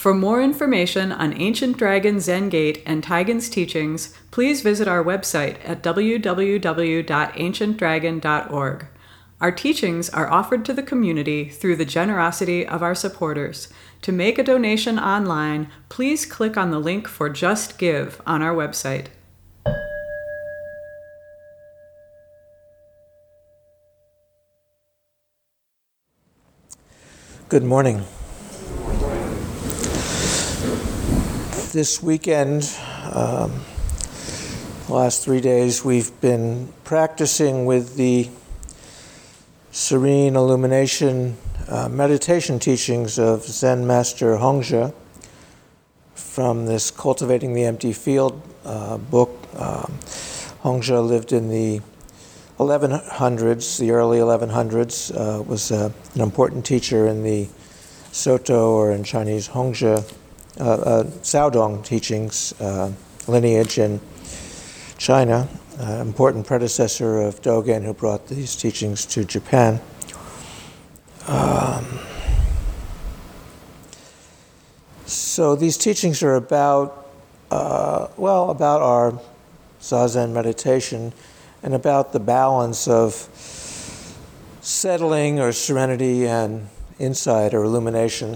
For more information on Ancient Dragon Zen Gate and Taigen's teachings, please visit our website at www.ancientdragon.org. Our teachings are offered to the community through the generosity of our supporters. To make a donation online, please click on the link for Just Give on our website. Good morning. This weekend, last 3 days, we've been practicing with the serene illumination meditation teachings of Zen Master Hongzhi from this Cultivating the Empty Field book. Hongzhi lived in the 1100s, the early 1100s, was an important teacher in the Soto, or in Chinese Hongzhi, Caodong teachings lineage in China, important predecessor of Dogen, who brought these teachings to Japan. So these teachings are about our Zazen meditation and about the balance of settling or serenity and insight or illumination.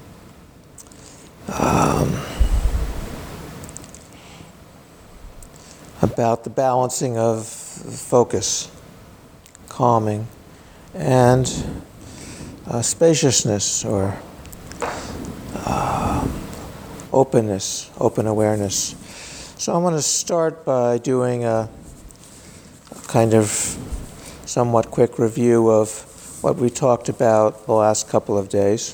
About the balancing of focus, calming, and spaciousness or openness, open awareness. So I'm going to start by doing a kind of somewhat quick review of what we talked about the last couple of days.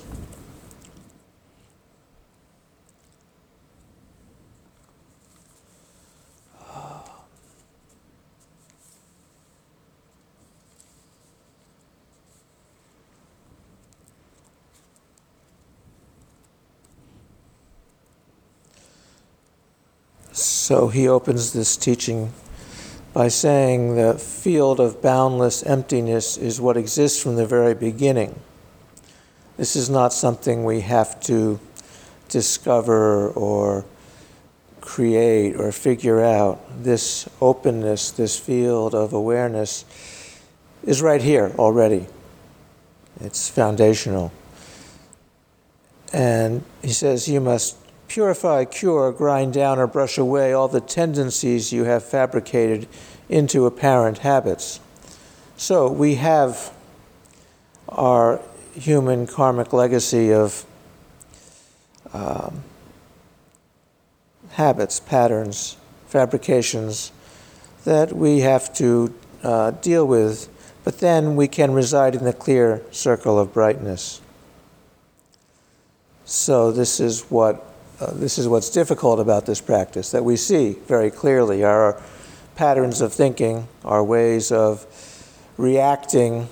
So he opens this teaching by saying the field of boundless emptiness is what exists from the very beginning. This is not something we have to discover or create or figure out. This openness, this field of awareness is right here already. It's foundational. And he says you must purify, cure, grind down, or brush away all the tendencies you have fabricated into apparent habits. So we have our human karmic legacy of habits, patterns, fabrications that we have to deal with, but then we can reside in the clear circle of brightness. So this is what's difficult about this practice, that we see very clearly our patterns of thinking, our ways of reacting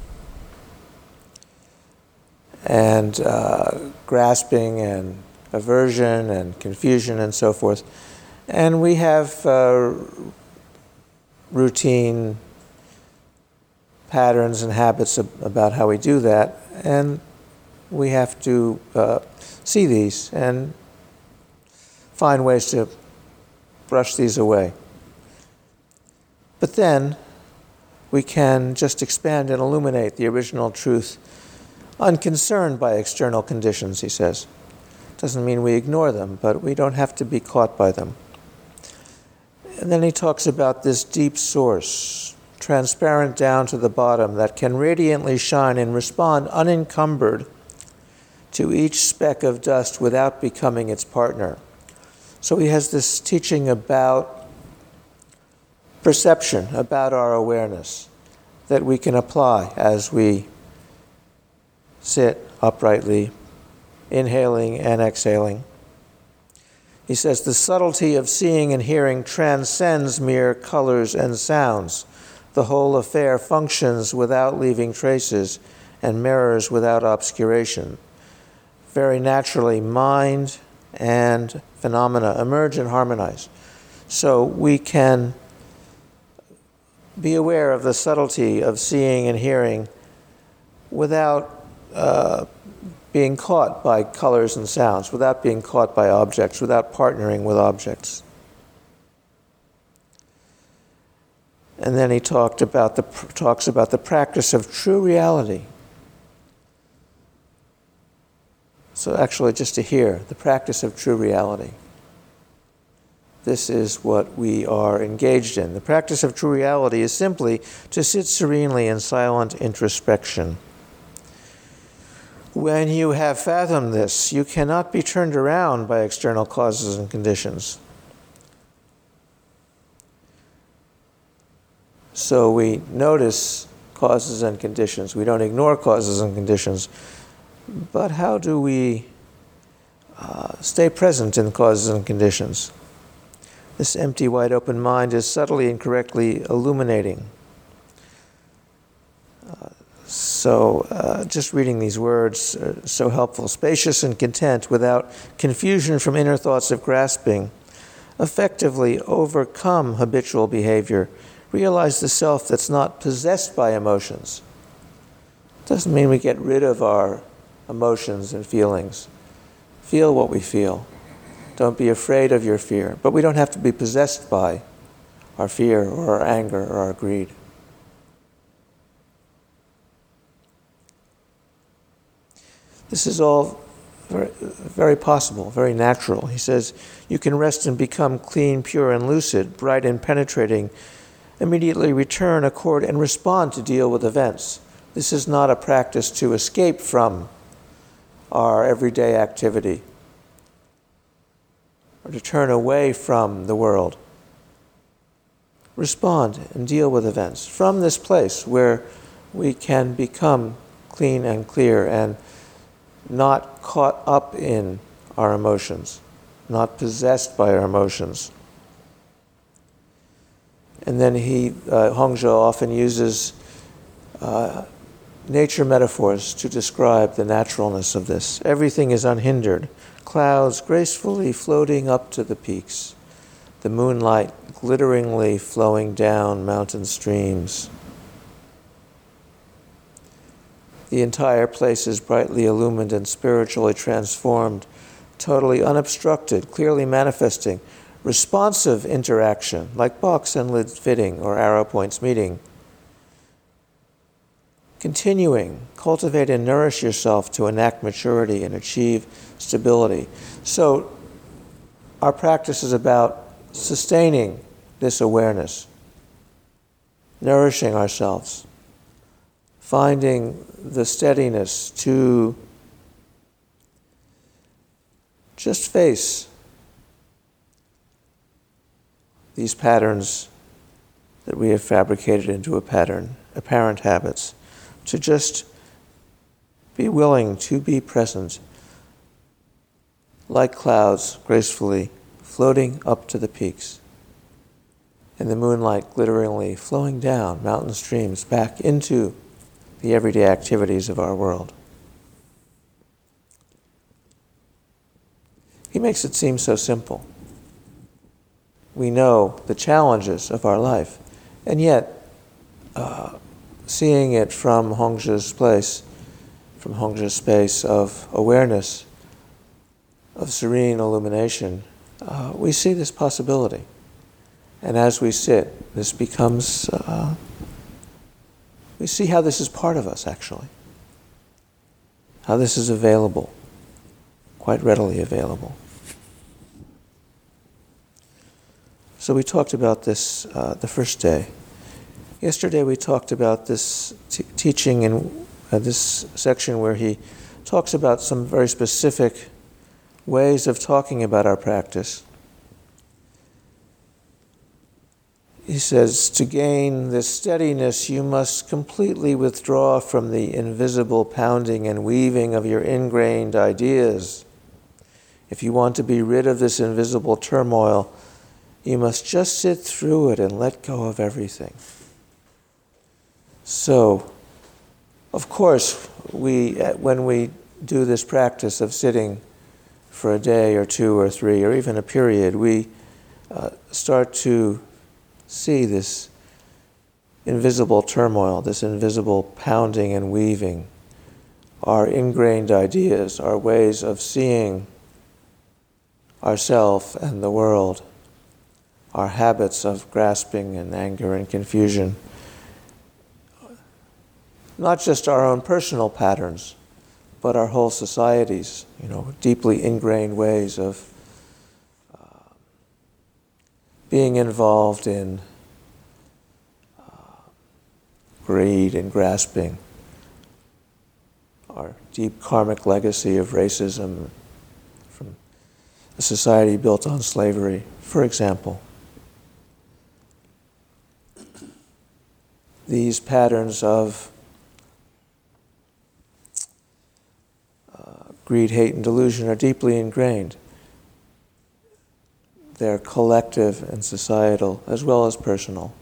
and grasping and aversion and confusion and so forth. And we have routine patterns and habits about how we do that, and we have to see these and find ways to brush these away. But then we can just expand and illuminate the original truth, unconcerned by external conditions, he says. Doesn't mean we ignore them, but we don't have to be caught by them. And then he talks about this deep source, transparent down to the bottom, that can radiantly shine and respond unencumbered to each speck of dust without becoming its partner. So he has this teaching about perception, about our awareness, that we can apply as we sit uprightly, inhaling and exhaling. He says, the subtlety of seeing and hearing transcends mere colors and sounds. The whole affair functions without leaving traces and mirrors without obscuration. Very naturally, mind and phenomena emerge and harmonize. So we can be aware of the subtlety of seeing and hearing without being caught by colors and sounds, without being caught by objects, without partnering with objects. And then he talks about the practice of true reality. So actually, just to hear, the practice of true reality. This is what we are engaged in. The practice of true reality is simply to sit serenely in silent introspection. When you have fathomed this, you cannot be turned around by external causes and conditions. So we notice causes and conditions. We don't ignore causes and conditions. But how do we stay present in causes and conditions? This empty, wide open mind is subtly and correctly illuminating. So just reading these words are so helpful. Spacious and content, without confusion from inner thoughts of grasping. Effectively overcome habitual behavior. Realize the self that's not possessed by emotions. Doesn't mean we get rid of our emotions and feelings. Feel what we feel. Don't be afraid of your fear. But we don't have to be possessed by our fear or our anger or our greed. This is all very, very possible, very natural. He says, you can rest and become clean, pure, and lucid, bright and penetrating, immediately return, accord, and respond to deal with events. This is not a practice to escape from our everyday activity or to turn away from the world. Respond and deal with events from this place where we can become clean and clear and not caught up in our emotions, not possessed by our emotions. And then Hongzhi often uses nature metaphors to describe the naturalness of this. Everything is unhindered. Clouds gracefully floating up to the peaks. The moonlight glitteringly flowing down mountain streams. The entire place is brightly illumined and spiritually transformed, totally unobstructed, clearly manifesting responsive interaction, like box and lid fitting or arrow points meeting. Continuing, cultivate and nourish yourself to enact maturity and achieve stability. So our practice is about sustaining this awareness, nourishing ourselves, finding the steadiness to just face these patterns that we have fabricated into a pattern, apparent habits, to just be willing to be present like clouds gracefully floating up to the peaks and the moonlight glitteringly flowing down mountain streams back into the everyday activities of our world. He makes it seem so simple. We know the challenges of our life, and yet seeing it from Hongzhi's place, from Hongzhi's space of awareness, of serene illumination, we see this possibility. And as we sit, this becomes, we see how this is part of us, actually. How this is available, quite readily available. So we talked about this the first day. Yesterday we talked about this teaching in this section where he talks about some very specific ways of talking about our practice. He says, to gain this steadiness, you must completely withdraw from the invisible pounding and weaving of your ingrained ideas. If you want to be rid of this invisible turmoil, you must just sit through it and let go of everything. So, of course, when we do this practice of sitting for a day or two or three or even a period, we start to see this invisible turmoil, this invisible pounding and weaving our ingrained ideas, our ways of seeing ourselves and the world, our habits of grasping and anger and confusion, not just our own personal patterns, but our whole society's, deeply ingrained ways of being involved in greed and grasping, our deep karmic legacy of racism from a society built on slavery, for example. These patterns of greed, hate, and delusion are deeply ingrained. They're collective and societal as well as personal.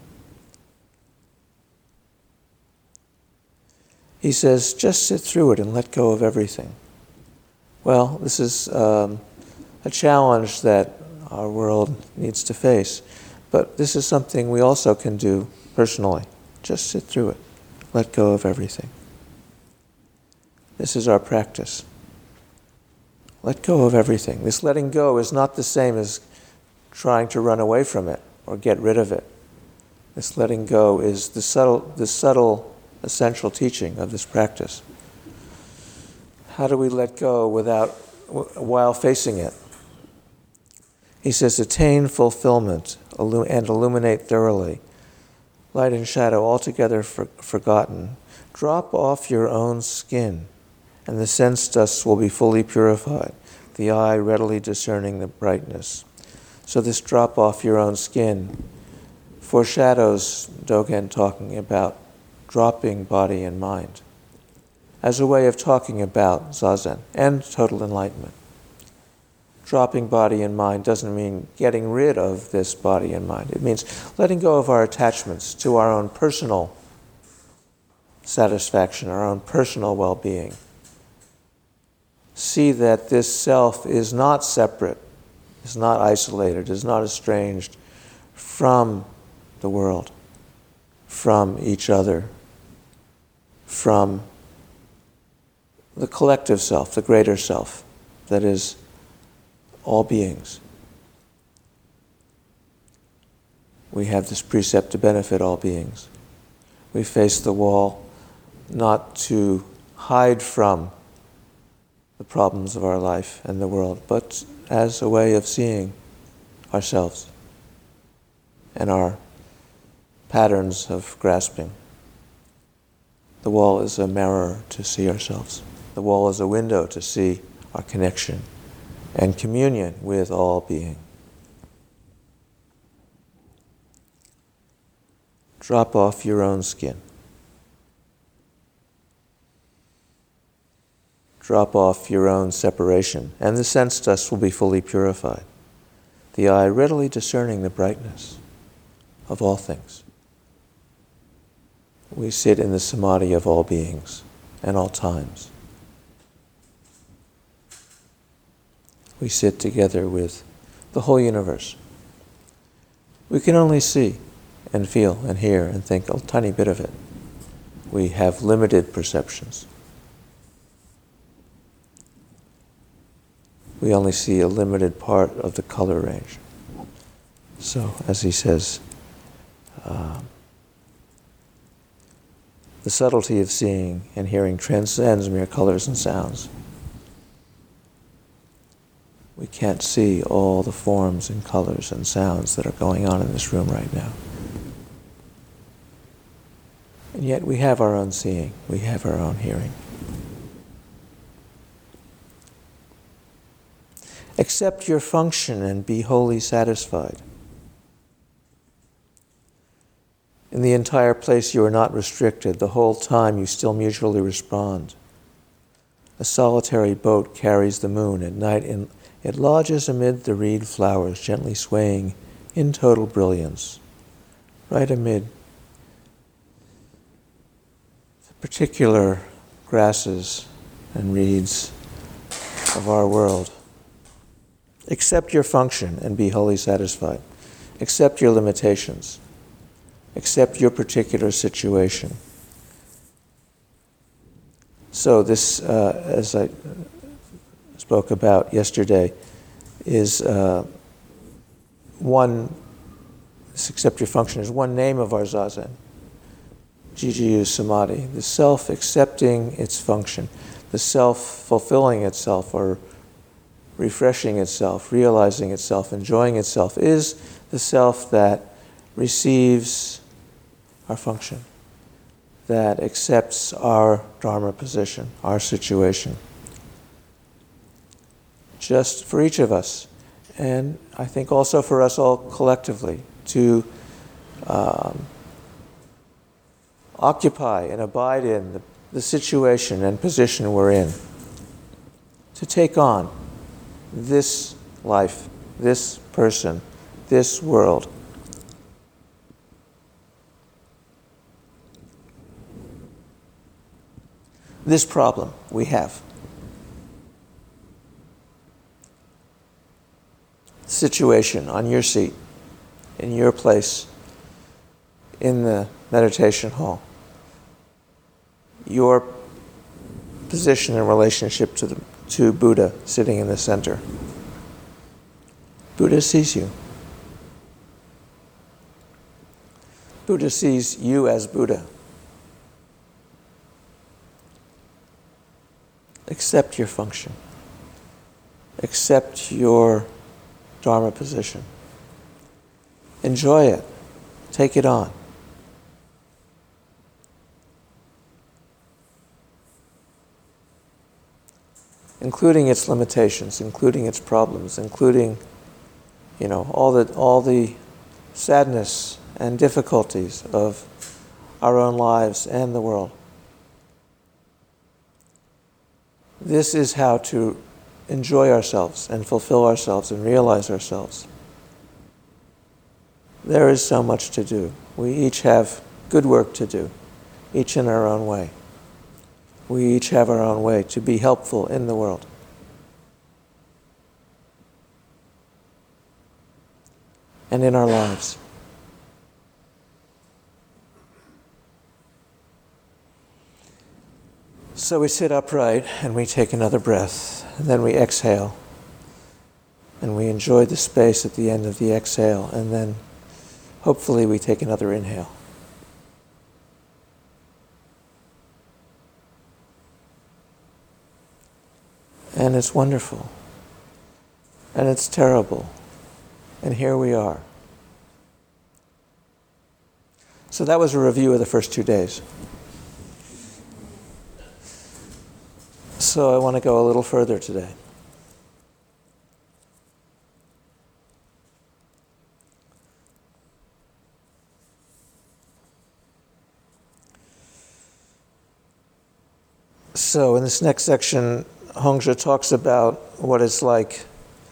He says, just sit through it and let go of everything. Well, this is a challenge that our world needs to face, but this is something we also can do personally. Just sit through it. Let go of everything. This is our practice. Let go of everything. This letting go is not the same as trying to run away from it or get rid of it. This letting go is the subtle, essential teaching of this practice. How do we let go while facing it? He says, attain fulfillment and illuminate thoroughly. Light and shadow altogether forgotten. Drop off your own skin, and the sense dust will be fully purified, the eye readily discerning the brightness. So this drop off your own skin foreshadows Dogen talking about dropping body and mind as a way of talking about Zazen and total enlightenment. Dropping body and mind doesn't mean getting rid of this body and mind. It means letting go of our attachments to our own personal satisfaction, our own personal well-being. See that this self is not separate, is not isolated, is not estranged from the world, from each other, from the collective self, the greater self, that is all beings. We have this precept to benefit all beings. We face the wall not to hide from the problems of our life and the world, but as a way of seeing ourselves and our patterns of grasping. The wall is a mirror to see ourselves. The wall is a window to see our connection and communion with all being. Drop off your own skin. Drop off your own separation, and the sense dust will be fully purified, the eye readily discerning the brightness of all things. We sit in the samadhi of all beings and all times. We sit together with the whole universe. We can only see and feel and hear and think a tiny bit of it. We have limited perceptions. We only see a limited part of the color range. So, as he says, the subtlety of seeing and hearing transcends mere colors and sounds. We can't see all the forms and colors and sounds that are going on in this room right now. And yet we have our own seeing, we have our own hearing. Accept your function and be wholly satisfied. In the entire place you are not restricted. The whole time you still mutually respond. A solitary boat carries the moon at night and it lodges amid the reed flowers, gently swaying in total brilliance, right amid the particular grasses and reeds of our world. Accept your function and be wholly satisfied. Accept your limitations. Accept your particular situation. So this, as I spoke about yesterday, is one, this accept your function is one name of our Zazen, Jiju Samadhi, the self accepting its function, the self fulfilling itself or refreshing itself, realizing itself, enjoying itself, is the self that receives our function, that accepts our Dharma position, our situation. Just for each of us, and I think also for us all collectively, to occupy and abide in the situation and position we're in, to take on this life, this person, this world. This problem we have. Situation on your seat, in your place, in the meditation hall. Your position in relationship to Buddha sitting in the center. Buddha sees you. Buddha sees you as Buddha. Accept your function. Accept your Dharma position. Enjoy it. Take it on. Including its limitations, including its problems, including, all the sadness and difficulties of our own lives and the world. This is how to enjoy ourselves and fulfill ourselves and realize ourselves. There is so much to do. We each have good work to do, each in our own way. We each have our own way to be helpful in the world. And in our lives. So we sit upright and we take another breath, and then we exhale. And we enjoy the space at the end of the exhale, and then hopefully we take another inhale. And it's wonderful. And it's terrible. And here we are. So that was a review of the first 2 days. So I want to go a little further today. So in this next section, Hongzhi talks about what it's like.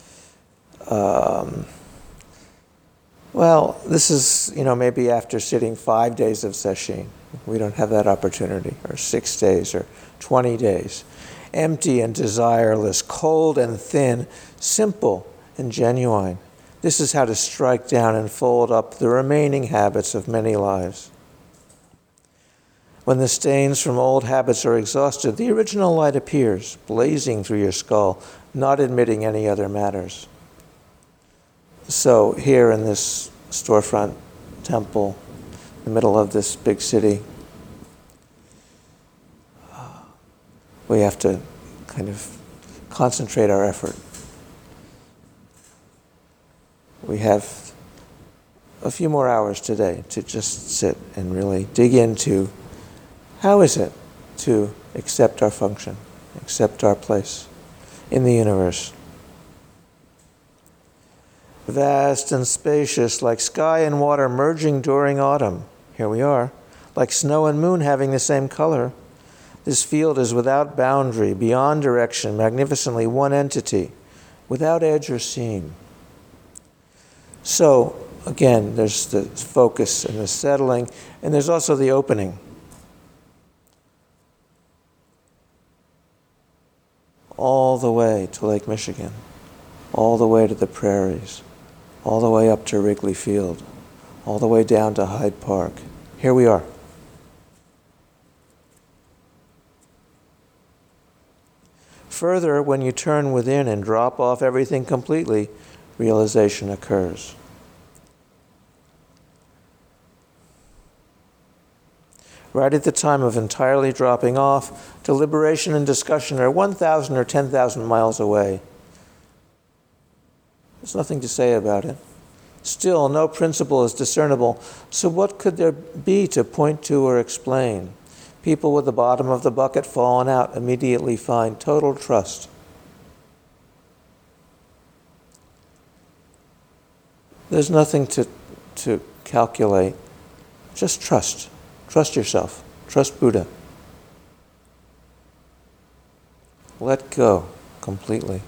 This is, maybe after sitting 5 days of sesshin. We don't have that opportunity, or 6 days, or 20 days. Empty and desireless, cold and thin, simple and genuine. This is how to strike down and fold up the remaining habits of many lives. When the stains from old habits are exhausted, the original light appears, blazing through your skull, not admitting any other matters. So here in this storefront temple, in the middle of this big city, we have to kind of concentrate our effort. We have a few more hours today to just sit and really dig into how is it to accept our function, accept our place in the universe. Vast and spacious, like sky and water merging during autumn. Here we are. Like snow and moon having the same color. This field is without boundary, beyond direction, magnificently one entity, without edge or seam. So, again, there's the focus and the settling, and there's also the opening. All the way to Lake Michigan, all the way to the prairies, all the way up to Wrigley Field, all the way down to Hyde Park. Here we are. Further, when you turn within and drop off everything completely, realization occurs. Right at the time of entirely dropping off, deliberation and discussion are 1,000 or 10,000 miles away. There's nothing to say about it. Still, no principle is discernible, so what could there be to point to or explain? People with the bottom of the bucket fallen out immediately find total trust. There's nothing to calculate. Just trust. Trust yourself. Trust Buddha. Let go completely.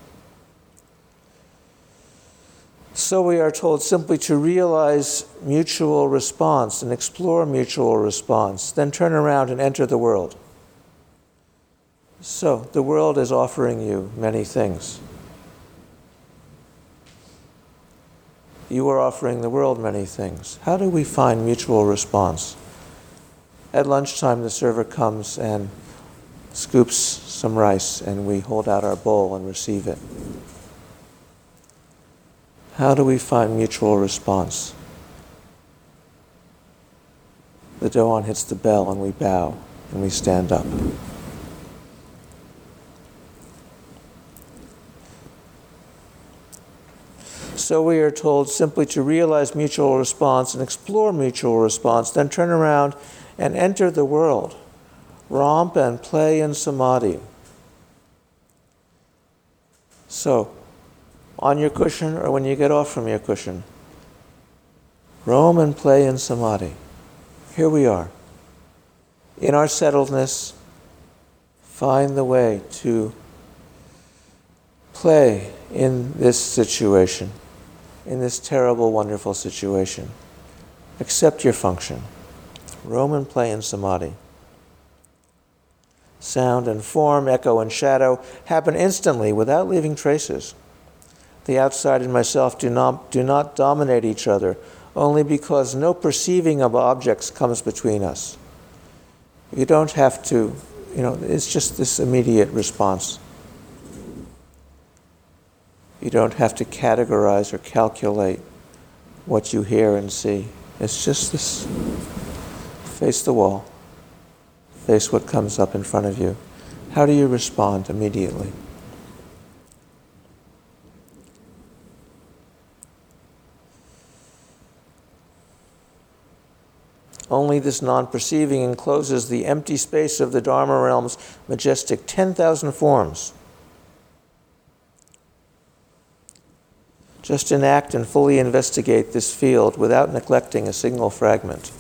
So we are told simply to realize mutual response and explore mutual response, then turn around and enter the world. So the world is offering you many things. You are offering the world many things. How do we find mutual response? At lunchtime, the server comes and scoops some rice, and we hold out our bowl and receive it. How do we find mutual response? The Doan hits the bell and we bow and we stand up. So we are told simply to realize mutual response and explore mutual response, then turn around and enter the world. Romp and play in samadhi. So, on your cushion or when you get off from your cushion, roam and play in samadhi. Here we are. In our settledness, find the way to play in this situation, in this terrible, wonderful situation. Accept your function. Roam and play in samadhi. Sound and form, echo and shadow happen instantly without leaving traces. The outside and myself do not dominate each other, only because no perceiving of objects comes between us. You don't have to, it's just this immediate response. You don't have to categorize or calculate what you hear and see. It's just this, face the wall, face what comes up in front of you. How do you respond immediately? Only this non-perceiving encloses the empty space of the Dharma realm's majestic 10,000 forms. Just enact and fully investigate this field without neglecting a single fragment.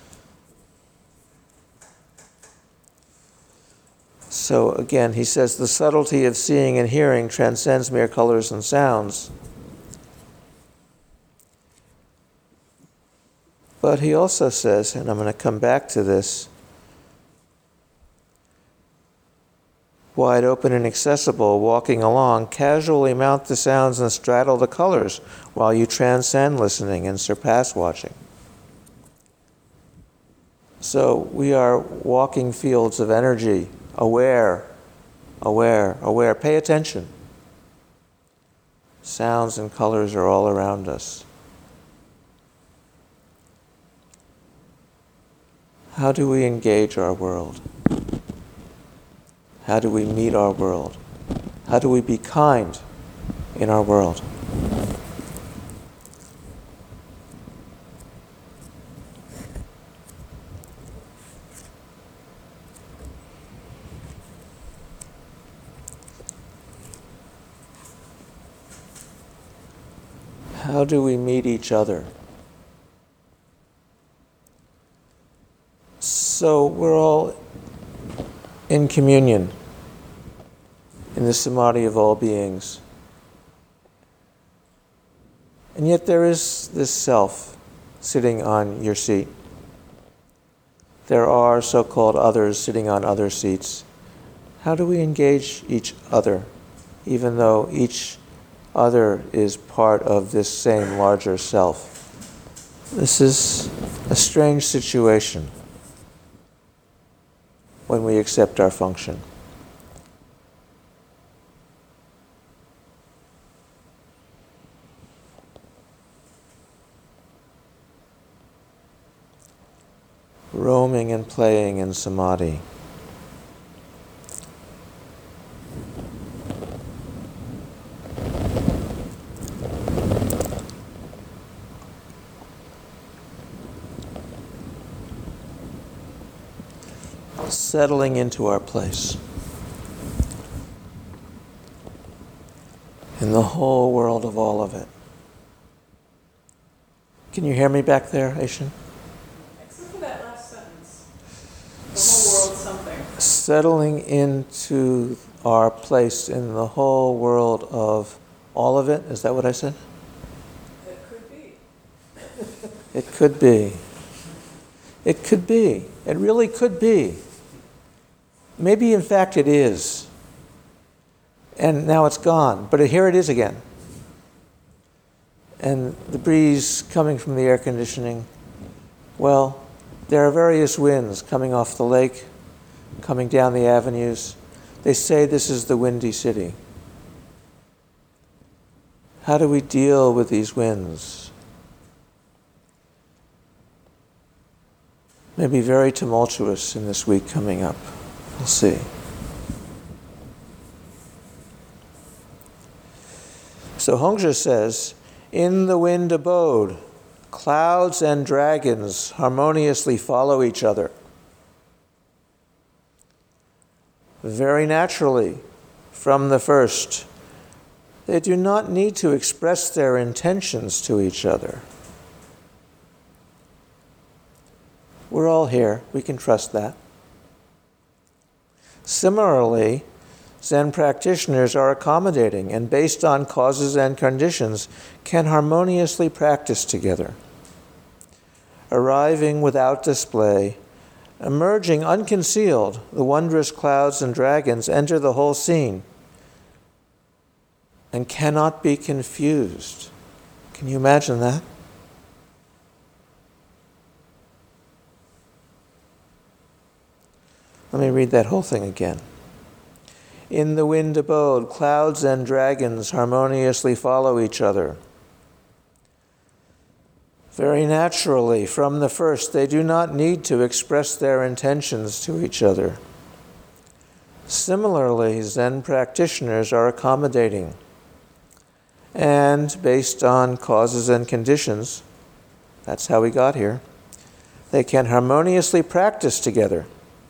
So again, he says, the subtlety of seeing and hearing transcends mere colors and sounds. But he also says, and I'm going to come back to this, wide open and accessible, walking along, casually mount the sounds and straddle the colors while you transcend listening and surpass watching. So we are walking fields of energy, aware. Pay attention. Sounds and colors are all around us. How do we engage our world? How do we meet our world? How do we be kind in our world? How do we meet each other? So we're all in communion in the samadhi of all beings. And yet there is this self sitting on your seat. There are so-called others sitting on other seats. How do we engage each other, even though each other is part of this same larger self? This is a strange situation when we accept our function. roaming and playing in samadhi. Settling into our place in the whole world of all of it. Can you hear me back there, Aishin? Except for that last sentence. The whole world something. Settling into our place in the whole world of all of it. Is that what I said? It could be. It could be. It could be. It really could be. Maybe, in fact, it is. And now it's gone. But here it is again. And the breeze coming from the air conditioning. Well, there are various winds coming off the lake, coming down the avenues. They say this is the windy city. How do we deal with these winds? Maybe very tumultuous in this week coming up. We'll see. So Hongzhi says, in the wind abode, clouds and dragons harmoniously follow each other. Very naturally, from the first, they do not need to express their intentions to each other. We're all here. We can trust that. Similarly, Zen practitioners are accommodating and based on causes and conditions can harmoniously practice together. Arriving without display, emerging unconcealed, the wondrous clouds and dragons enter the whole scene and cannot be confused. Can you imagine that? Let me read that whole thing again. In the wind abode, clouds and dragons harmoniously follow each other. Very naturally, from the first, they do not need to express their intentions to each other. Similarly, Zen practitioners are accommodating and, based on causes and conditions, that's how we got here, they can harmoniously practice together.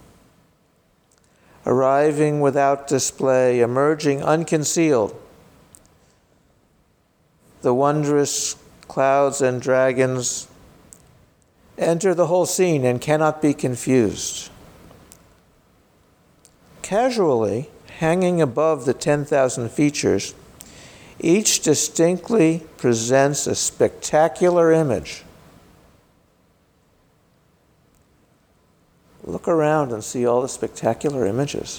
Arriving without display, emerging unconcealed, the wondrous clouds and dragons enter the whole scene and cannot be confused. Casually, hanging above the 10,000 features, each distinctly presents a spectacular image. Look around and see all the spectacular images.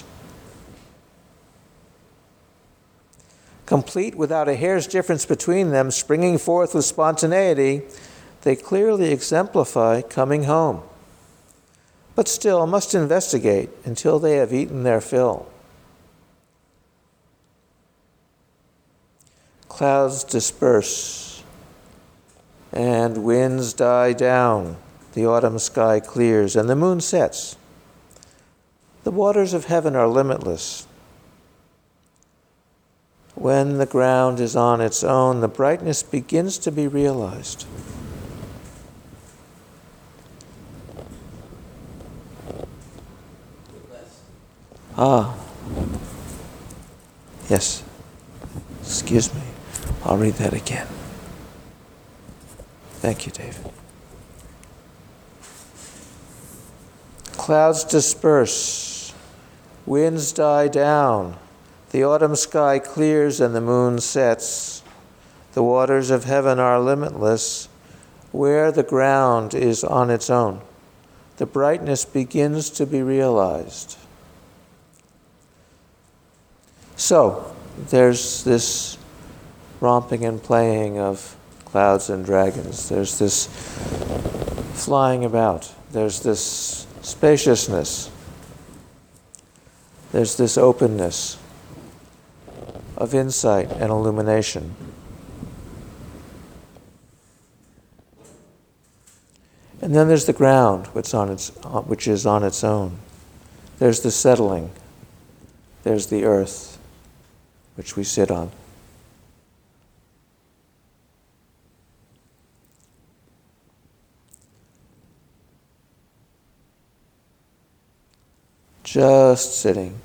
Complete without a hair's difference between them, springing forth with spontaneity, they clearly exemplify coming home, but still must investigate until they have eaten their fill. Clouds disperse, and winds die down. The autumn sky clears, and the moon sets. The waters of heaven are limitless. When the ground is on its own, the brightness begins to be realized. Yes. Excuse me. I'll read that again. Thank you, David. Clouds disperse, winds die down, the autumn sky clears and the moon sets. The waters of heaven are limitless, where the ground is on its own. The brightness begins to be realized. So, there's this romping and playing of clouds and dragons. There's this flying about. There's this spaciousness. There's this openness of insight and illumination. And then there's the ground, which is on its own. There's the settling. There's the earth, which we sit on. Just sitting.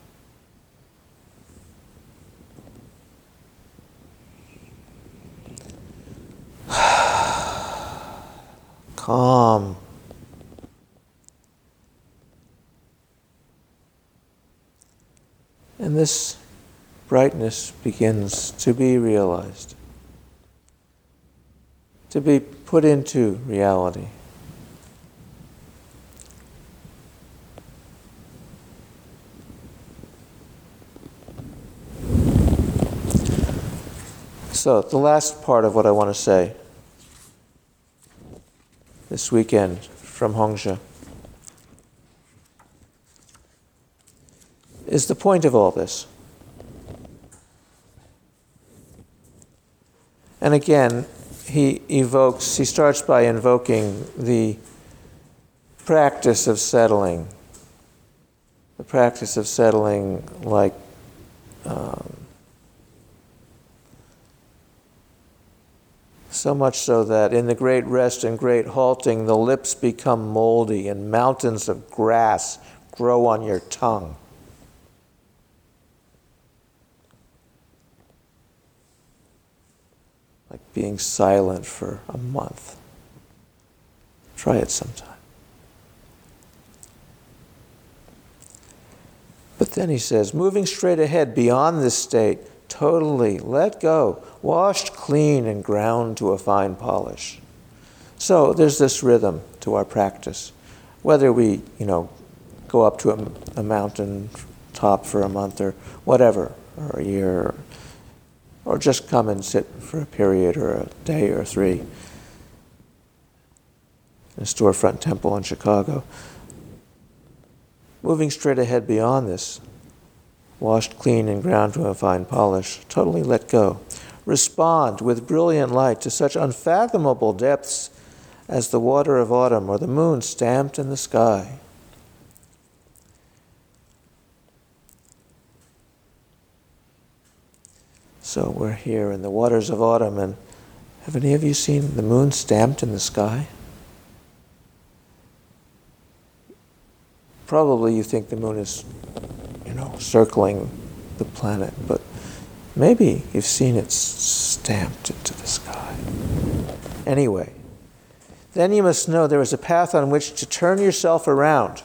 Calm. And this brightness begins to be realized, to be put into reality. So, the last part of what I want to say this weekend from Hongzhi is the point of all this. And again, he starts by invoking the practice of settling. The practice of settling like so much so that in the great rest and great halting, the lips become moldy and mountains of grass grow on your tongue. Like being silent for a month. Try it sometime. But then he says, moving straight ahead beyond this state, totally let go, washed clean and ground to a fine polish. So there's this rhythm to our practice. Whether we, go up to a mountain top for a month or whatever, or a year, or just come and sit for a period or a day or three in a storefront temple in Chicago. Moving straight ahead beyond this, washed clean and ground to a fine polish, totally let go. Respond with brilliant light to such unfathomable depths as the water of autumn or the moon stamped in the sky. So we're here in the waters of autumn, and have any of you seen the moon stamped in the sky? Probably you think the moon is circling the planet, but maybe you've seen it stamped into the sky. Anyway, then you must know there is a path on which to turn yourself around.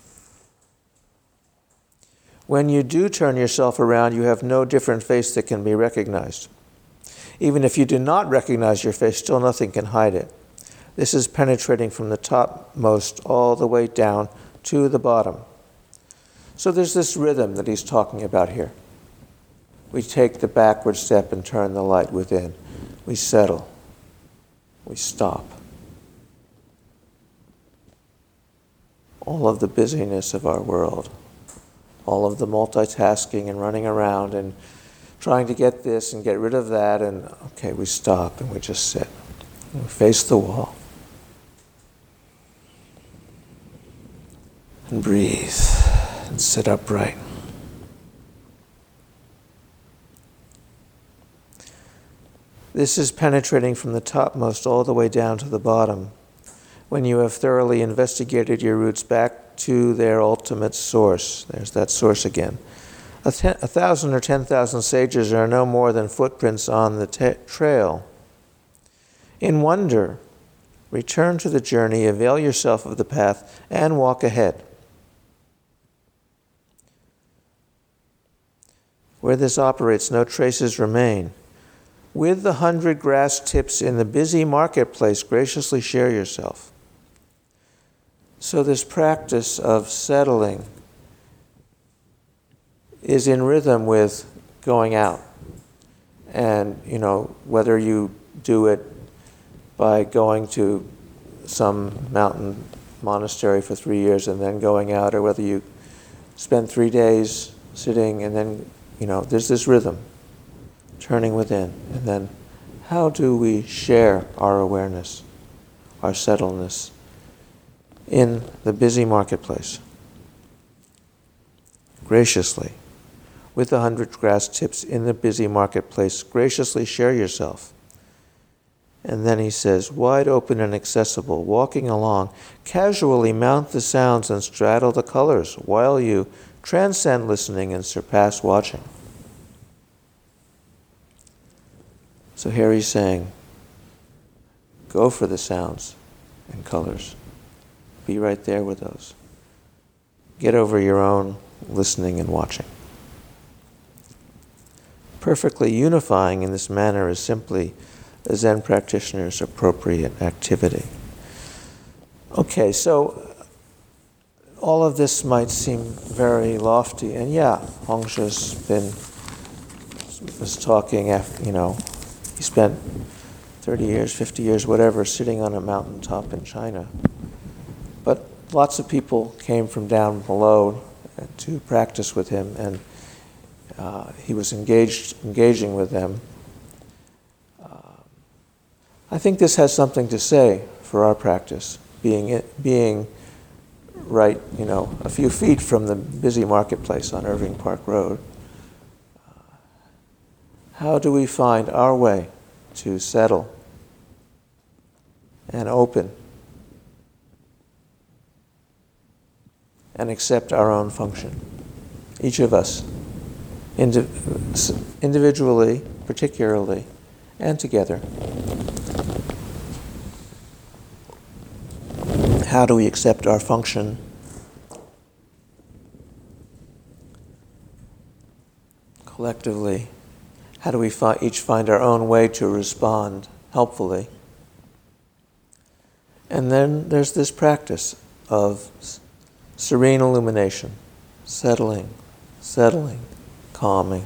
When you do turn yourself around, you have no different face that can be recognized. Even if you do not recognize your face, still nothing can hide it. This is penetrating from the topmost all the way down to the bottom. So there's this rhythm that he's talking about here. We take the backward step and turn the light within. We settle. We stop. All of the busyness of our world, all of the multitasking and running around and trying to get this and get rid of that, and okay, we stop and we just sit. We face the wall. And breathe. And sit upright. This is penetrating from the topmost all the way down to the bottom, when you have thoroughly investigated your roots back to their ultimate source. There's that source again. 1,000 or 10,000 sages are no more than footprints on the trail. In wonder, return to the journey, avail yourself of the path, and walk ahead. Where this operates, no traces remain. With the 100 grass tips in the busy marketplace, graciously share yourself. So this practice of settling is in rhythm with going out. And, whether you do it by going to some mountain monastery for 3 years and then going out, or whether you spend 3 days sitting and then there's this rhythm, turning within. And then how do we share our awareness, our settledness, in the busy marketplace. Graciously, with 100 grass tips in the busy marketplace, graciously share yourself. And then he says, wide open and accessible, walking along, casually mount the sounds and straddle the colors while you transcend listening and surpass watching. So here he's saying, go for the sounds and colors. Be right there with those. Get over your own listening and watching. Perfectly unifying in this manner is simply a Zen practitioner's appropriate activity. Okay, so all of this might seem very lofty, and yeah, Hongsha's was talking after, he spent 30 years, 50 years, whatever, sitting on a mountaintop in China. But lots of people came from down below to practice with him, and he was engaging with them. I think this has something to say for our practice, being right, a few feet from the busy marketplace on Irving Park Road. How do we find our way to settle and open and accept our own function? Each of us, individually, particularly, and together. How do we accept our function? Collectively, how do we each find our own way to respond helpfully? And then there's this practice of serene illumination, settling, calming,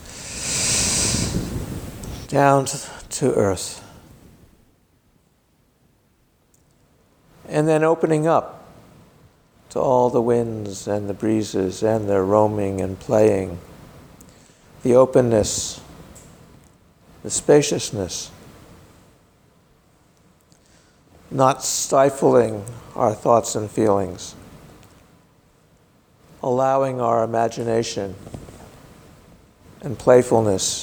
down to earth. And then opening up to all the winds and the breezes and their roaming and playing, the openness, the spaciousness, not stifling our thoughts and feelings, allowing our imagination and playfulness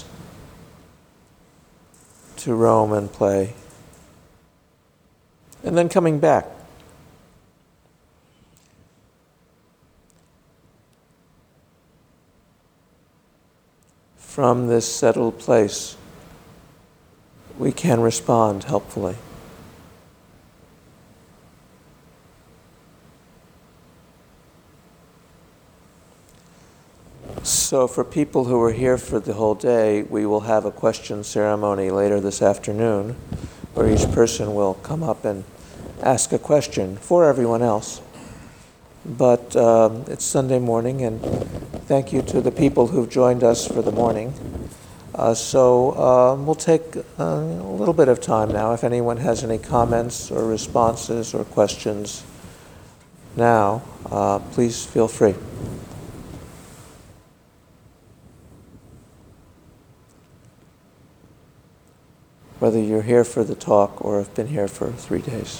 to roam and play, and then coming back. From this settled place, we can respond helpfully. So for people who are here for the whole day, we will have a question ceremony later this afternoon, where each person will come up and ask a question for everyone else. But it's Sunday morning, and thank you to the people who've joined us for the morning. So we'll take a little bit of time now. If anyone has any comments or responses or questions now, please feel free. Whether you're here for the talk or have been here for 3 days.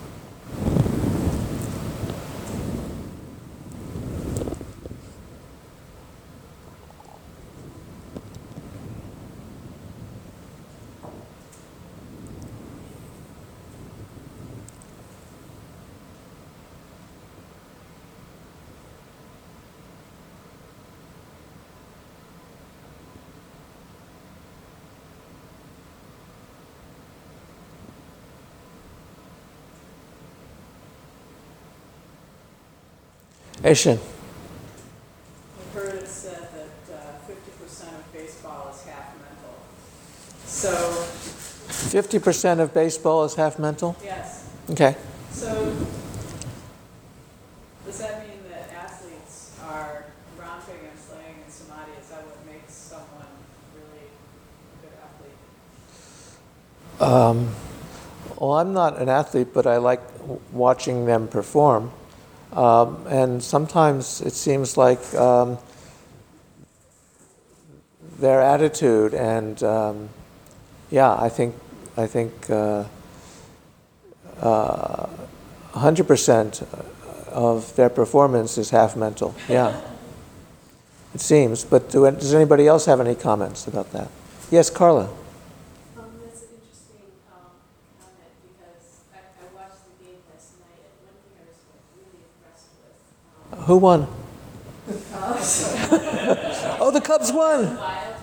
Aishin. I've heard it said that 50% of baseball is half mental. So 50% of baseball is half mental? yes. Okay. So does that mean that athletes are romping and playing in samadhi? Is that what makes someone really a good athlete? Well, I'm not an athlete, but I like watching them perform. And sometimes it seems like their attitude and I think 100% of their performance is half mental. Yeah, it seems. But does anybody else have any comments about that? Yes, Carla. That's an interesting comment because I watched the game last night, and one thing I was really impressed with. Who won? So, Oh, the Cubs won.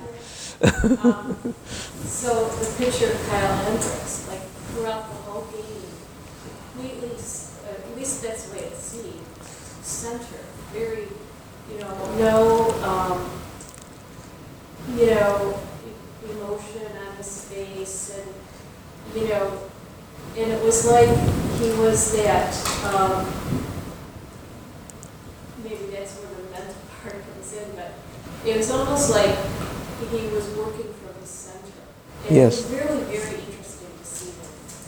So the picture of Kyle Hendricks, like throughout the whole game, completely, at least that's the way it seemed, centered, very, no, emotion on his face, and and it was like he was that. Maybe that's where the mental part comes in, but it was almost like he was working from the center. And Yes. it was really very interesting to see him.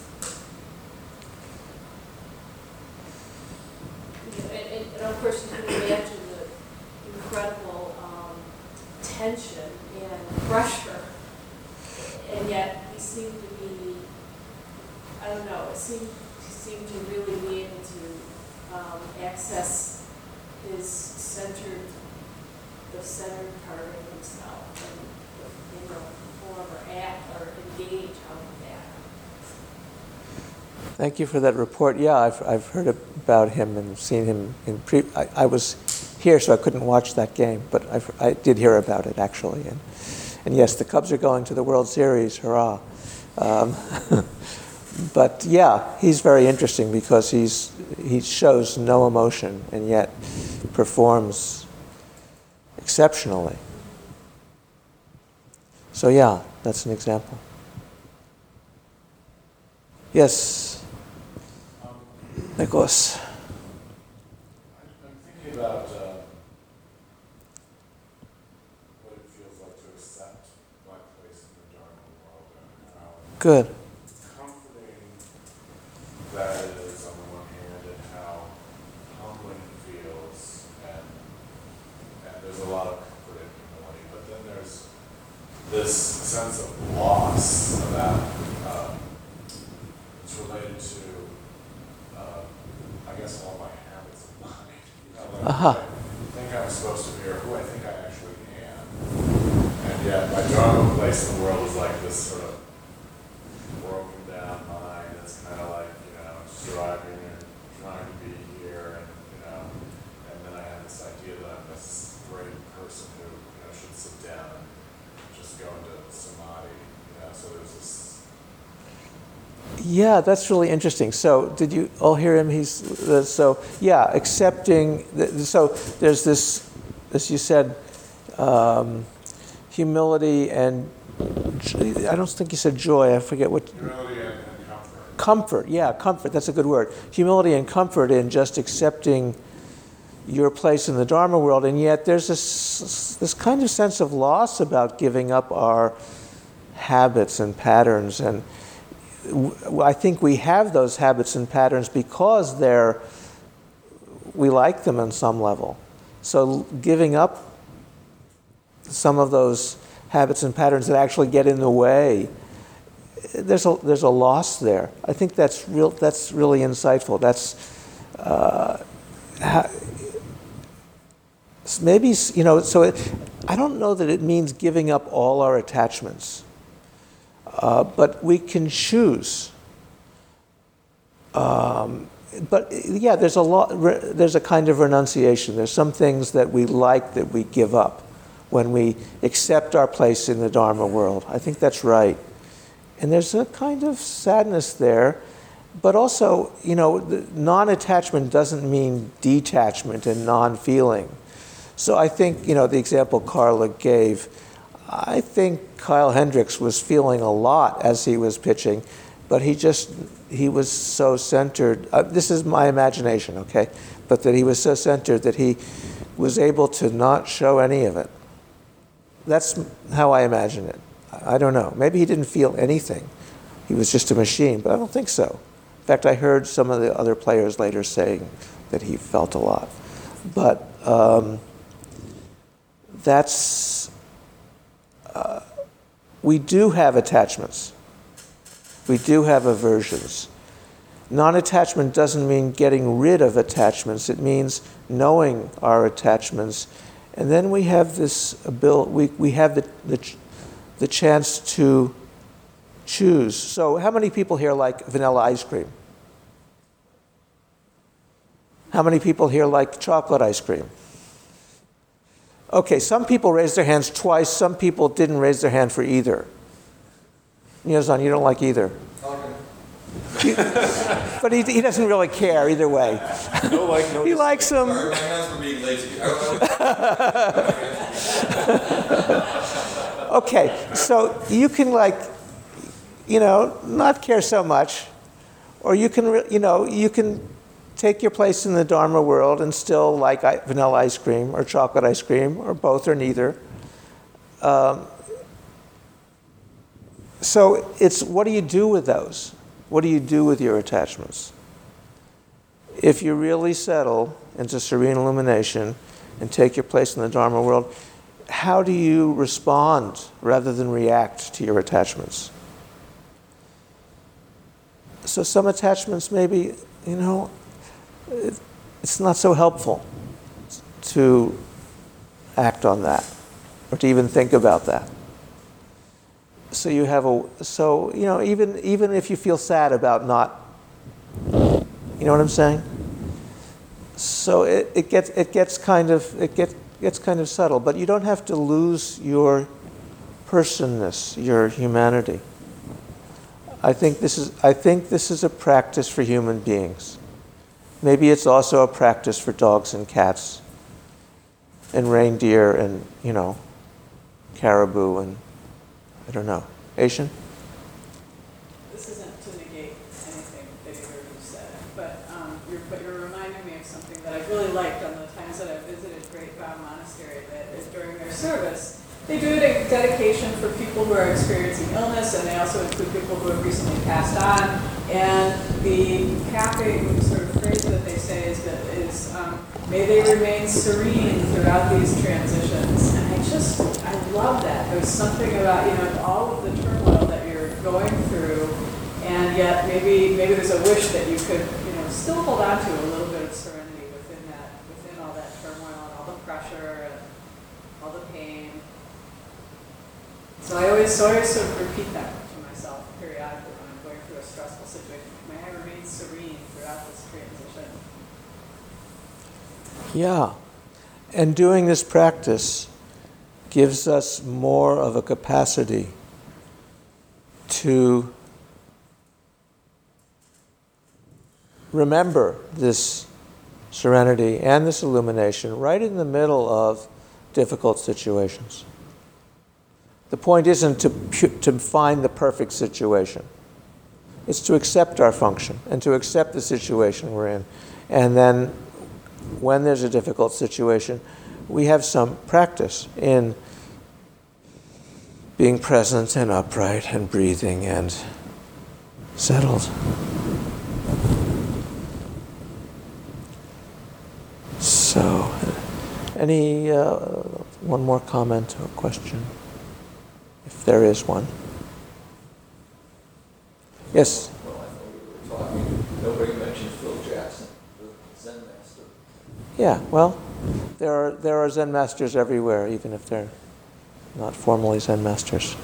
And of course, you can imagine the incredible tension and pressure, and yet he seemed to be, I don't know, he seemed to really be able to access his the centered part of himself, and perform or act or engage out of that. Thank you for that report. Yeah, I've heard about him and seen him in I was here, so I couldn't watch that game, but I did hear about it actually. And yes, the Cubs are going to the World Series. Hurrah! But yeah, he's very interesting because he shows no emotion and yet performs exceptionally. So yeah, that's an example. Yes, Nicholas. I'm thinking about what it feels like to accept my place in the Dharma world and how Good. comforting that is on the one hand and how humbling it feels, and there's a lot of comfort in humility, but then there's this sense of loss about it's related to I guess all my habits of mind. Like Aha. I think I'm supposed to be or who I think I actually am. And yet my Dharma place in the world is like this sort of broken down mind that's kind of like, striving and trying to be here, and then I have this idea that I'm this great person who, should sit down and just go into samadhi, so there's this. Yeah, that's really interesting. So, did you all hear him? Accepting. So, there's this, as you said, humility and I don't think you said joy. I forget what. Humility and comfort. Comfort. Yeah, comfort. That's a good word. Humility and comfort in just accepting your place in the Dharma world, and yet there's this kind of sense of loss about giving up our habits and patterns, and I think we have those habits and patterns because we like them on some level. So giving up some of those habits and patterns that actually get in the way, there's a loss there. I think that's really insightful. That's maybe, so I don't know that it means giving up all our attachments. But we can choose. But yeah, there's a kind of renunciation. There's some things that we like that we give up when we accept our place in the Dharma world. I think that's right. And there's a kind of sadness there. But also, non-attachment doesn't mean detachment and non-feeling. So I think, the example Carla gave, I think Kyle Hendricks was feeling a lot as he was pitching, but he was so centered. This is my imagination, okay? But that he was so centered that he was able to not show any of it. That's how I imagine it. I don't know. Maybe he didn't feel anything. He was just a machine, but I don't think so. In fact, I heard some of the other players later saying that he felt a lot. But we do have attachments. We do have aversions. non-attachment doesn't mean getting rid of attachments. It means knowing our attachments. And then we have this ability, we have the chance to choose. So how many people here like vanilla ice cream? How many people here like chocolate ice cream? Okay, some people raised their hands twice. Some people didn't raise their hand for either. Niyozan, you don't like either. But he doesn't really care either way. No, He likes them. My hands were being lazy. Okay, so you can not care so much, or you can, you can take your place in the Dharma world and still like vanilla ice cream or chocolate ice cream or both or neither. So it's what do you do with those? What do you do with your attachments? If you really settle into serene illumination and take your place in the Dharma world, how do you respond rather than react to your attachments? So some attachments maybe, it's not so helpful to act on that or to even think about that. So you have even if you feel sad about not, you know what I'm saying? So it gets kind of subtle, but you don't have to lose your personness, your humanity. I think this is a practice for human beings. Maybe it's also a practice for dogs and cats and reindeer and, caribou and, I don't know. Asian? This isn't to negate anything that either of you said, but you're reminding me of something that I really liked on the times that I visited Great Vow Monastery, that is during their service, they do a dedication for people who are experiencing illness, and they also include people who have recently passed on. And the capping sort of phrase that they say is may they remain serene throughout these transitions. And I love that. There's something about, all of the turmoil that you're going through, and yet maybe there's a wish that you could, still hold on to a little bit of serenity within all that turmoil and all the pressure and all the pain. So I always sort of repeat that to myself periodically when I'm going through a stressful situation. May I remain serene throughout this transition? Yeah. And doing this practice gives us more of a capacity to remember this serenity and this illumination right in the middle of difficult situations. The point isn't to find the perfect situation. It's to accept our function and to accept the situation we're in. And then when there's a difficult situation, we have some practice in being present and upright and breathing and settled. So, one more comment or question? If there is one. Yes? Well, I thought we were talking, nobody mentioned Phil Jackson, the Zen master. Yeah, well, there are Zen masters everywhere, even if they're not formally Zen masters.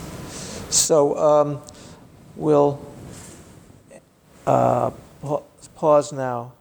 So we'll pause now.